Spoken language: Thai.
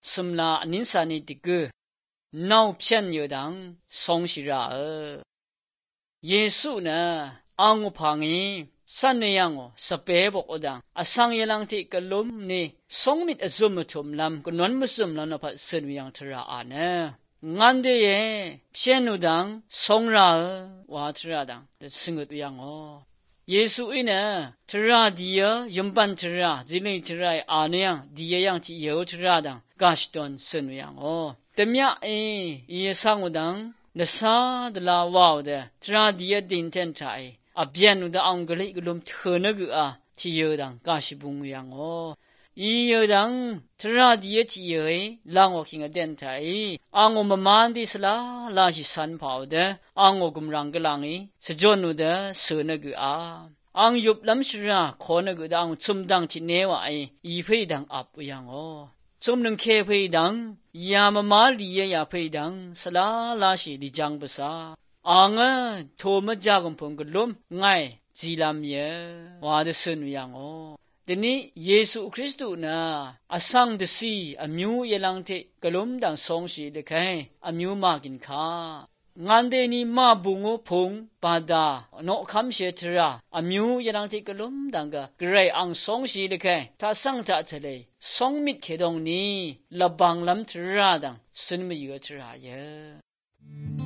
สมลาอนินสานิติกนาวเพียนเยดังสงชิราเยซูนะอังพังอีสันเนียงสเปบอกอดังอสังยลังติกลุมนี่สงมิดอซุมทุมลำกนวนมุสุมลำนพัดเสนยังทราอานะงันเดเยเพียนุดังสงราวาทราดังสงุดยังเยซูอินะทราดียยมปันทราจิลิทราอาเนียงดียยังที่เยวทราดังกาชตอนเสนยังแต่เมียเยสังอุดังนสาดลาวาวเดทราดียดินเทนไทอเบียนุดาอังกฤษกลุมเทนกที่เยดังกาชิบุงยังอีเยดังทราดียที่เยลางอคิงเดนไทอังอมมันดิสลาลาชิสันพาวเดอังอกุมรังกลังอีสจอนุเดเสนกอังยุบลำชราขอนกดังชุมดังที่เนวอีเพดังอับยังจุมนึงเคเพดังยามมาลียาเพดังสลาลาชิดิจังภาษาอังโทมจากุมพงกลุมง่ายจีลามเยวาดสนุยังทีนี้เยซูคริสต์นะอสังเดซีอมิวยลังเทกลุมดังสงสีเดกให้อมิวมากินข้างานเดนีมาบุงพงปาดาโนคำเชตราอมิวยลังเทกลุมดังกะเกรอังสงสีเดกให้ถ้าสังตะทะเลสงมิดเคดงนี้ละบังลำทราดังสนมยทราเย